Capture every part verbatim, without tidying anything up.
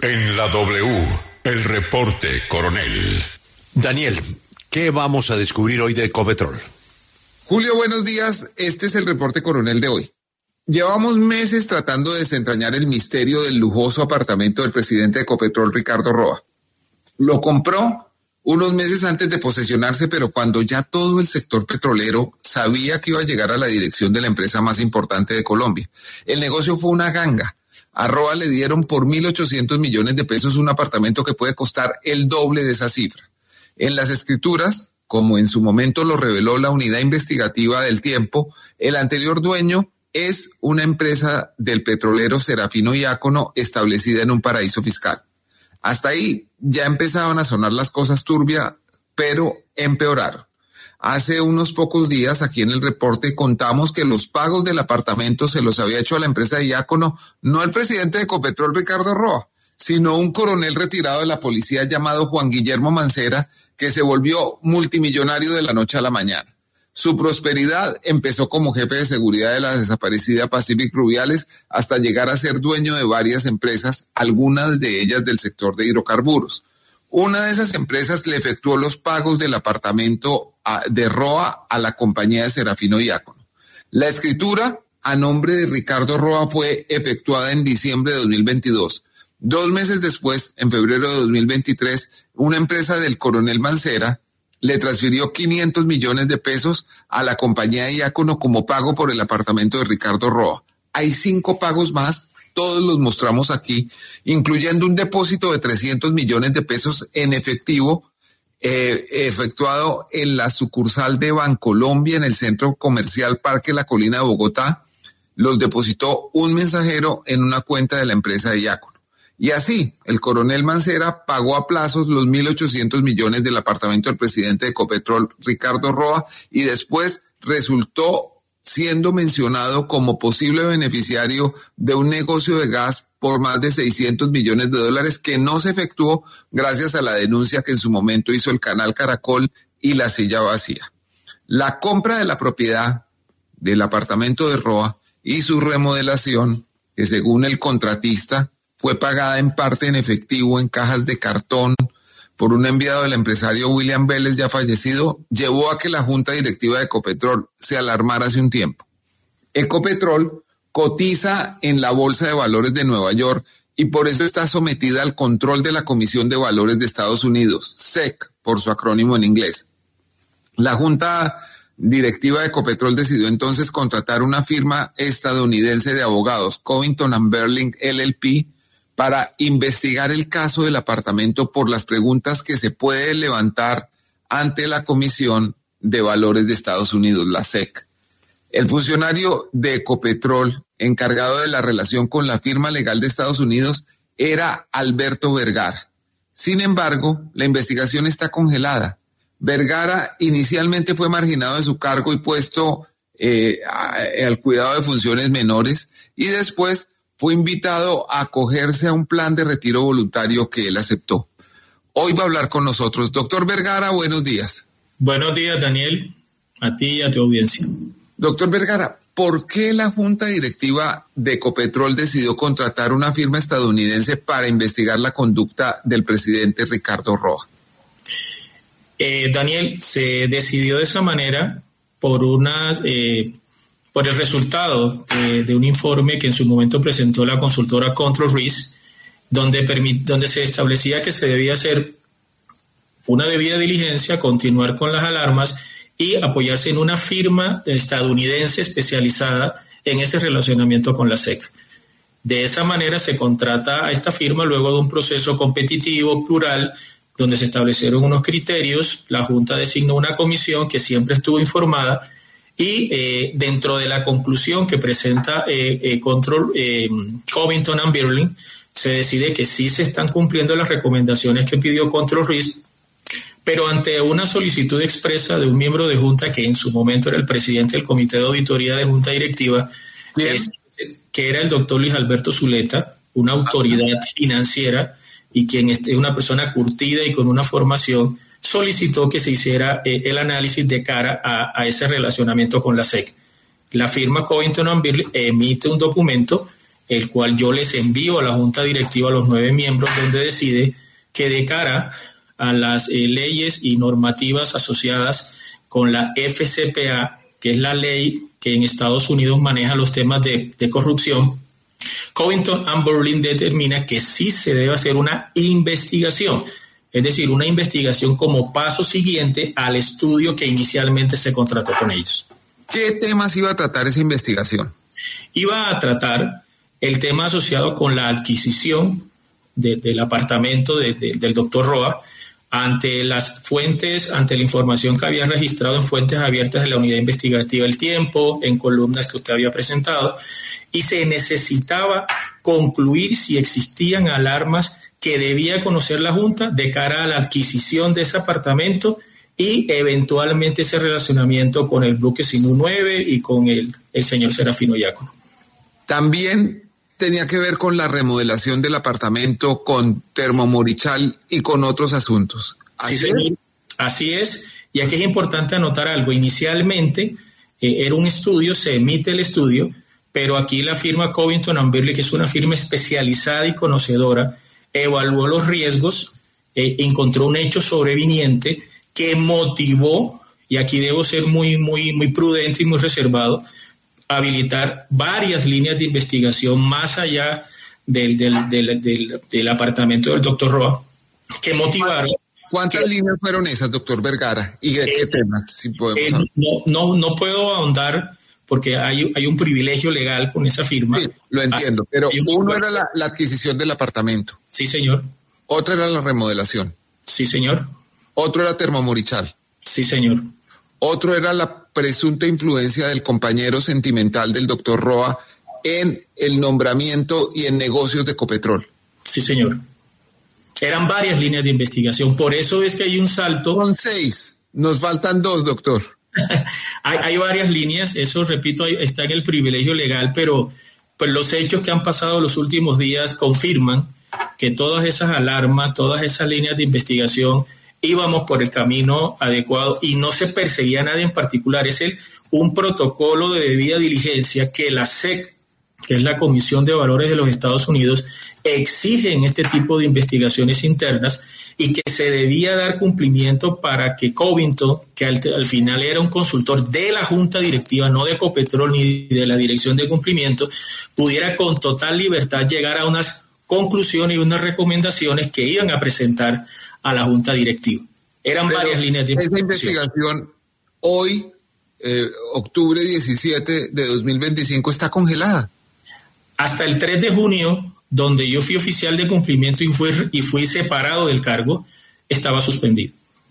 En la W, el reporte coronel. Daniel, ¿qué vamos a descubrir hoy de Ecopetrol? Julio, buenos días. Este es el reporte coronel de hoy. Llevamos meses tratando de desentrañar el misterio del lujoso apartamento del presidente de Ecopetrol, Ricardo Roa. Lo compró unos meses antes de posesionarse, pero cuando ya todo el sector petrolero sabía que iba a llegar a la dirección de la empresa más importante de Colombia. El negocio fue una ganga. A Roa le dieron por mil ochocientos millones de pesos un apartamento que puede costar el doble de esa cifra. En las escrituras, como en su momento lo reveló la unidad investigativa del Tiempo, el anterior dueño es una empresa del petrolero Serafino Diácono establecida en un paraíso fiscal. Hasta ahí ya empezaban a sonar las cosas turbias, pero empeoraron. Hace unos pocos días aquí en el reporte contamos que los pagos del apartamento se los había hecho a la empresa de Diácono, no el presidente de Ecopetrol, Ricardo Roa, sino un coronel retirado de la policía llamado Juan Guillermo Mancera, que se volvió multimillonario de la noche a la mañana. Su prosperidad empezó como jefe de seguridad de la desaparecida Pacific Rubiales hasta llegar a ser dueño de varias empresas, algunas de ellas del sector de hidrocarburos. Una de esas empresas le efectuó los pagos del apartamento de Roa a la compañía de Serafino Diácono. La escritura a nombre de Ricardo Roa fue efectuada en diciembre de dos mil veintidós. Dos meses después, en febrero de dos mil veintitrés, una empresa del coronel Mancera le transfirió quinientos millones de pesos a la compañía de Diácono como pago por el apartamento de Ricardo Roa. Hay cinco pagos más, todos los mostramos aquí, incluyendo un depósito de trescientos millones de pesos en efectivo eh, efectuado en la sucursal de Bancolombia en el centro comercial Parque La Colina de Bogotá. Los depositó un mensajero en una cuenta de la empresa de Diácono. Y así, el coronel Mancera pagó a plazos los mil ochocientos millones del apartamento del presidente de Ecopetrol, Ricardo Roa, y después resultó siendo mencionado como posible beneficiario de un negocio de gas por más de seiscientos millones de dólares que no se efectuó gracias a la denuncia que en su momento hizo el canal Caracol y La Silla Vacía. La compra de la propiedad del apartamento de Roa y su remodelación, que según el contratista fue pagada en parte en efectivo en cajas de cartón por un enviado del empresario William Vélez ya fallecido, llevó a que la junta directiva de Ecopetrol se alarmara hace un tiempo. Ecopetrol cotiza en la Bolsa de Valores de Nueva York y por eso está sometida al control de la Comisión de Valores de Estados Unidos, S E C, por su acrónimo en inglés. La junta directiva de Ecopetrol decidió entonces contratar una firma estadounidense de abogados, Covington and Burling L L P, para investigar el caso del apartamento por las preguntas que se puede levantar ante la Comisión de Valores de Estados Unidos, la S E C. El funcionario de Ecopetrol encargado de la relación con la firma legal de Estados Unidos era Alberto Vergara. Sin embargo, la investigación está congelada. Vergara inicialmente fue marginado de su cargo y puesto eh, a, al cuidado de funciones menores y después fue invitado a acogerse a un plan de retiro voluntario que él aceptó. Hoy va a hablar con nosotros. Doctor Vergara, buenos días. Buenos días, Daniel, a ti y a tu audiencia. Doctor Vergara, ¿por qué la junta directiva de Ecopetrol decidió contratar una firma estadounidense para investigar la conducta del presidente Ricardo Roa? Eh, Daniel, se decidió de esa manera por unas... Eh, por el resultado de, de un informe que en su momento presentó la consultora Control Risk, donde, permit, donde se establecía que se debía hacer una debida diligencia, continuar con las alarmas y apoyarse en una firma estadounidense especializada en ese relacionamiento con la S E C. De esa manera se contrata a esta firma luego de un proceso competitivo, plural, donde se establecieron unos criterios, la Junta designó una comisión que siempre estuvo informada. Y eh, dentro de la conclusión que presenta eh, eh, Control, eh, Covington and Burling, se decide que sí se están cumpliendo las recomendaciones que pidió Control Risk, pero ante una solicitud expresa de un miembro de Junta que en su momento era el presidente del Comité de Auditoría de Junta Directiva, es, que era el doctor Luis Alberto Zuleta, una autoridad financiera y quien es una persona curtida y con una formación, solicitó que se hiciera eh, el análisis de cara a, a ese relacionamiento con la S E C. La firma Covington and Burling emite un documento el cual yo les envío a la Junta Directiva, a los nueve miembros, donde decide que de cara a las eh, leyes y normativas asociadas con la F C P A, que es la ley que en Estados Unidos maneja los temas de, de corrupción, Covington and Burling determina que sí se debe hacer una investigación, es decir, una investigación como paso siguiente al estudio que inicialmente se contrató con ellos. ¿Qué temas iba a tratar esa investigación? Iba a tratar el tema asociado con la adquisición de, del apartamento de, de, del doctor Roa ante las fuentes, ante la información que había registrado en fuentes abiertas de la unidad investigativa El Tiempo, en columnas que usted había presentado, y se necesitaba concluir si existían alarmas que debía conocer la Junta de cara a la adquisición de ese apartamento y eventualmente ese relacionamiento con el Buque Simú nueve y con el, el señor Serafino Diácono. También tenía que ver con la remodelación del apartamento, con Termomorichal y con otros asuntos. ¿Así, sí, señor. Así es, y aquí es importante anotar algo. Inicialmente eh, era un estudio, se emite el estudio, pero aquí la firma Covington and Burling, que es una firma especializada y conocedora, evaluó los riesgos, eh, encontró un hecho sobreviniente que motivó, y aquí debo ser muy, muy, muy prudente y muy reservado, habilitar varias líneas de investigación más allá del, del, del, del, del apartamento del doctor Roa, que motivaron. ¿Cuántas que, líneas fueron esas, doctor Vergara? ¿Y de eh, qué temas? Si podemos eh, no, no, no puedo ahondar porque hay, hay un privilegio legal con esa firma. Sí, lo entiendo, pero uno era la, la adquisición del apartamento. Sí, señor. Otra era la remodelación. Sí, señor. Otro era Termomorichal. Sí, señor. Otro era la presunta influencia del compañero sentimental del doctor Roa en el nombramiento y en negocios de Ecopetrol. Sí, señor. Eran varias líneas de investigación, por eso es que hay un salto. Son seis, nos faltan dos, doctor. hay, hay varias líneas, eso repito, está en el privilegio legal, pero pues los hechos que han pasado los últimos días confirman que todas esas alarmas, todas esas líneas de investigación íbamos por el camino adecuado y no se perseguía a nadie en particular. Es el, un protocolo de debida diligencia que la S E C, que es la Comisión de Valores de los Estados Unidos, exige en este tipo de investigaciones internas y que se debía dar cumplimiento para que Covington, que al, al final era un consultor de la Junta Directiva, no de Ecopetrol ni de la Dirección de Cumplimiento, pudiera con total libertad llegar a unas conclusiones y unas recomendaciones que iban a presentar a la Junta Directiva. Eran Pero varias líneas de investigación. Esa investigación hoy, eh, octubre diecisiete de dos mil veinticinco, está congelada. Hasta el tres de junio, donde yo fui oficial de cumplimiento y fui, y fui separado del cargo, estaba suspendido.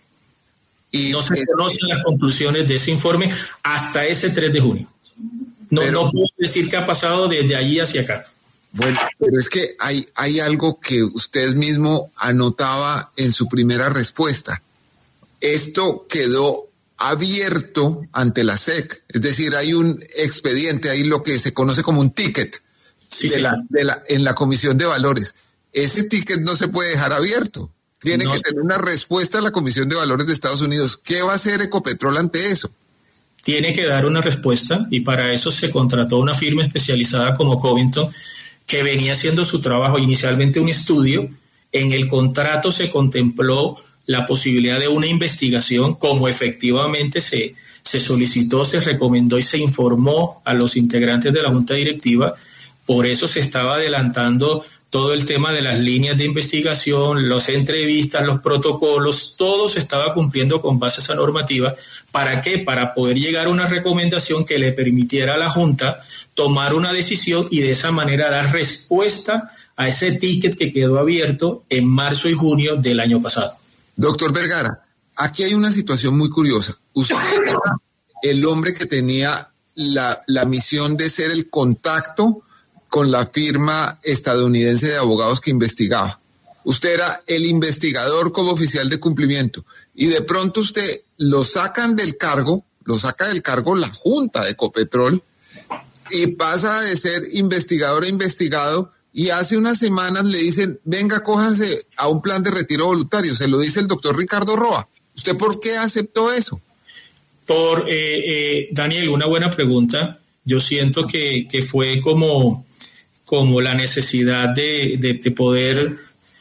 Y no se conocen las conclusiones de ese informe hasta ese tres de junio. No, pero, no puedo decir qué ha pasado desde allí hacia acá. Bueno, pero es que hay, hay algo que usted mismo anotaba en su primera respuesta. Esto quedó abierto ante la S E C, es decir, hay un expediente, hay lo que se conoce como un ticket sí, de sí. La, de la, en la Comisión de Valores. Ese ticket no se puede dejar abierto. Tiene no, que tener una respuesta a la Comisión de Valores de Estados Unidos. ¿Qué va a hacer Ecopetrol ante eso? Tiene que dar una respuesta y para eso se contrató una firma especializada como Covington, que venía haciendo su trabajo, inicialmente un estudio. En el contrato se contempló la posibilidad de una investigación, como efectivamente se, se solicitó, se recomendó y se informó a los integrantes de la Junta Directiva. Por eso se estaba adelantando todo el tema de las líneas de investigación, las entrevistas, los protocolos, todo se estaba cumpliendo con base a esa normativa. ¿Para qué? Para poder llegar a una recomendación que le permitiera a la Junta tomar una decisión y de esa manera dar respuesta a ese ticket que quedó abierto en marzo y junio del año pasado. Doctor Vergara, aquí hay una situación muy curiosa. Usted era el hombre que tenía la, la misión de ser el contacto con la firma estadounidense de abogados que investigaba. Usted era el investigador como oficial de cumplimiento y de pronto usted lo sacan del cargo, lo saca del cargo la Junta de Ecopetrol y pasa de ser investigador a investigado y hace unas semanas le dicen, venga, cójase a un plan de retiro voluntario. Se lo dice el doctor Ricardo Roa. ¿Usted por qué aceptó eso? Por, eh, eh, Daniel, una buena pregunta. Yo siento que, que fue como... como la necesidad de, de, de poder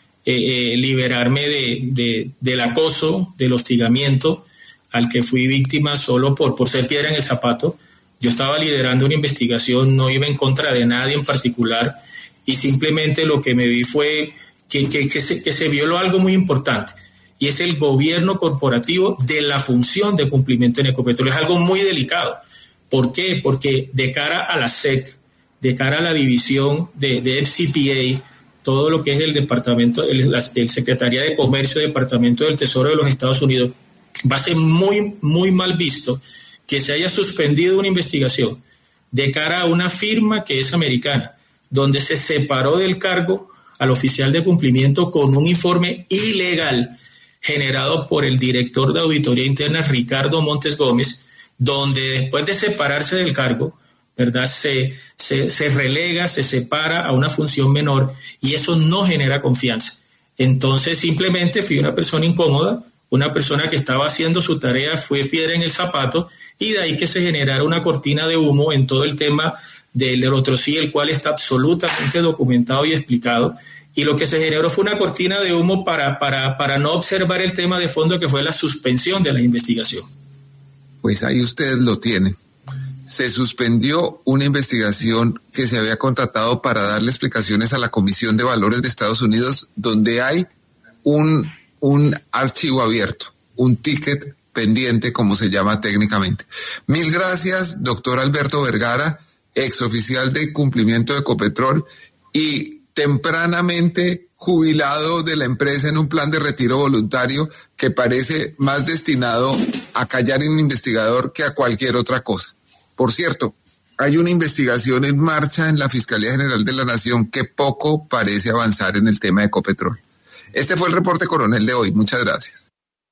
eh, eh, liberarme de, de, del acoso, del hostigamiento al que fui víctima solo por, por ser piedra en el zapato. Yo estaba liderando una investigación, no iba en contra de nadie en particular, y simplemente lo que me vi fue que, que, que, se, que se violó algo muy importante, y es el gobierno corporativo de la función de cumplimiento en Ecopetrol. Es algo muy delicado. ¿Por qué? Porque de cara a la S E C, de cara a la división de, de F C P A, todo lo que es el departamento, el, la, el Secretaría de Comercio, Departamento del Tesoro de los Estados Unidos, va a ser muy, muy mal visto que se haya suspendido una investigación de cara a una firma que es americana, donde se separó del cargo al oficial de cumplimiento con un informe ilegal generado por el director de Auditoría Interna, Ricardo Montes Gómez, donde después de separarse del cargo, ¿verdad?, se, se, se relega, se separa a una función menor, y eso no genera confianza. Entonces simplemente fui una persona incómoda, una persona que estaba haciendo su tarea, fue piedra en el zapato, y de ahí que se generara una cortina de humo en todo el tema del Erotrosí, el cual está absolutamente documentado y explicado, y lo que se generó fue una cortina de humo para, para, para no observar el tema de fondo, que fue la suspensión de la investigación. Pues ahí ustedes lo tienen. Se suspendió una investigación que se había contratado para darle explicaciones a la Comisión de Valores de Estados Unidos, donde hay un, un archivo abierto, un ticket pendiente, como se llama técnicamente. Mil gracias, doctor Alberto Vergara, exoficial de cumplimiento de Ecopetrol y tempranamente jubilado de la empresa en un plan de retiro voluntario que parece más destinado a callar a un investigador que a cualquier otra cosa. Por cierto, hay una investigación en marcha en la Fiscalía General de la Nación que poco parece avanzar en el tema de Ecopetrol. Este fue el reporte coronel de hoy. Muchas gracias.